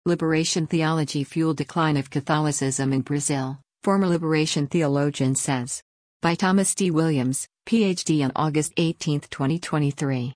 Liberation theology fueled decline of Catholicism in Brazil, former liberation theologian says. By Thomas D. Williams, Ph.D. on August 18, 2023.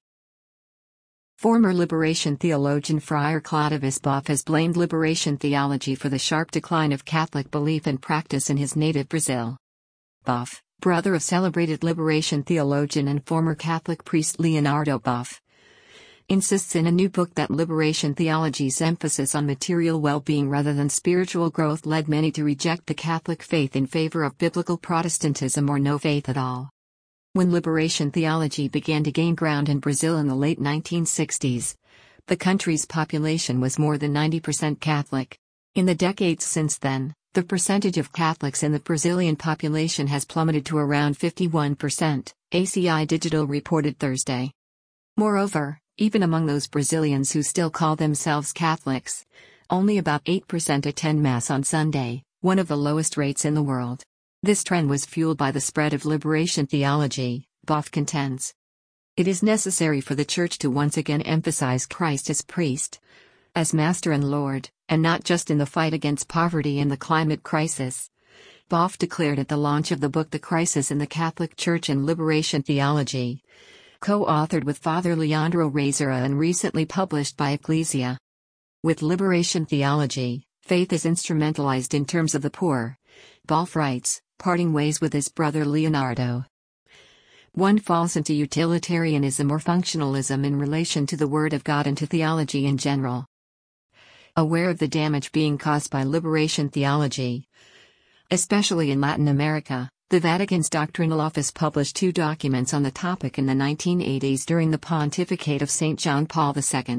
Former liberation theologian Friar Clodovis Boff has blamed liberation theology for the sharp decline of Catholic belief and practice in his native Brazil. Boff, brother of celebrated liberation theologian and former Catholic priest Leonardo Boff, insists in a new book that liberation theology's emphasis on material well-being rather than spiritual growth led many to reject the Catholic faith in favor of biblical Protestantism or no faith at all. When liberation theology began to gain ground in Brazil in the late 1960s, the country's population was more than 90% Catholic. In the decades since then, the percentage of Catholics in the Brazilian population has plummeted to around 51%, ACI Digital reported Thursday. Moreover, even among those Brazilians who still call themselves Catholics, only about 8% attend Mass on Sunday, one of the lowest rates in the world. This trend was fueled by the spread of liberation theology, Boff contends. It is necessary for the Church to once again emphasize Christ as priest, as Master and Lord, and not just in the fight against poverty and the climate crisis. Boff declared at the launch of the book The Crisis in the Catholic Church and Liberation Theology, co-authored with Father Leandro Razera and recently published by Ecclesia. With liberation theology, faith is instrumentalized in terms of the poor, Boff writes, parting ways with his brother Leonardo. One falls into utilitarianism or functionalism in relation to the Word of God and to theology in general. Aware of the damage being caused by liberation theology, especially in Latin America, the Vatican's Doctrinal Office published 2 documents on the topic in the 1980s during the pontificate of St. John Paul II.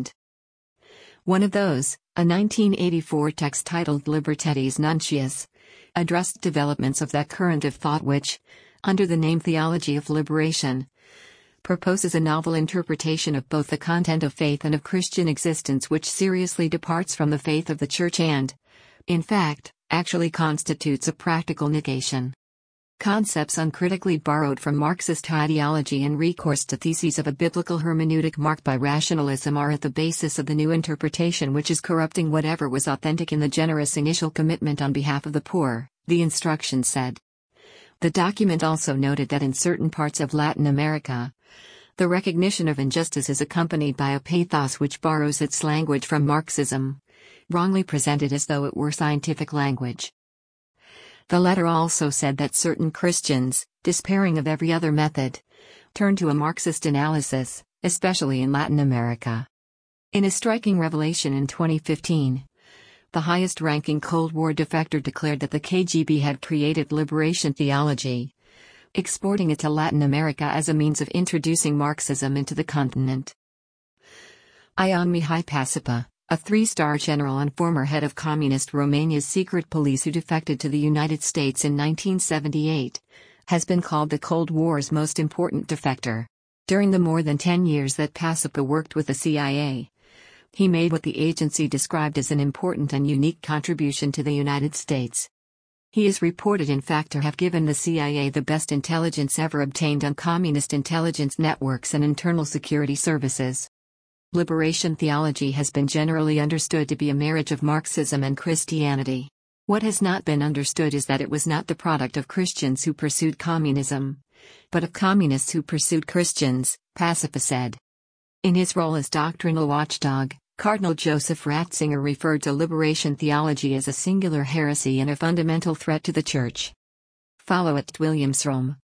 One of those, a 1984 text titled Libertatis Nuncius, addressed developments of that current of thought which, under the name Theology of Liberation, proposes a novel interpretation of both the content of faith and of Christian existence which seriously departs from the faith of the Church and, in fact, actually constitutes a practical negation. Concepts uncritically borrowed from Marxist ideology and recourse to theses of a biblical hermeneutic marked by rationalism are at the basis of the new interpretation which is corrupting whatever was authentic in the generous initial commitment on behalf of the poor, the instructions said. The document also noted that in certain parts of Latin America, the recognition of injustice is accompanied by a pathos which borrows its language from Marxism, wrongly presented as though it were scientific language. The letter also said that certain Christians, despairing of every other method, turn to a Marxist analysis, especially in Latin America. In a striking revelation in 2015, the highest-ranking Cold War defector declared that the KGB had created liberation theology, exporting it to Latin America as a means of introducing Marxism into the continent. Ion Mihai Pasipa, a 3-star general and former head of Communist Romania's secret police who defected to the United States in 1978, has been called the Cold War's most important defector. During the more than 10 years that Pasipa worked with the CIA, he made what the agency described as an important and unique contribution to the United States. He is reported in fact to have given the CIA the best intelligence ever obtained on communist intelligence networks and internal security services. Liberation theology has been generally understood to be a marriage of Marxism and Christianity. What has not been understood is that it was not the product of Christians who pursued communism, but of communists who pursued Christians, Pasipa said. In his role as doctrinal watchdog, Cardinal Joseph Ratzinger referred to liberation theology as a singular heresy and a fundamental threat to the Church. Follow @WilliamsRome.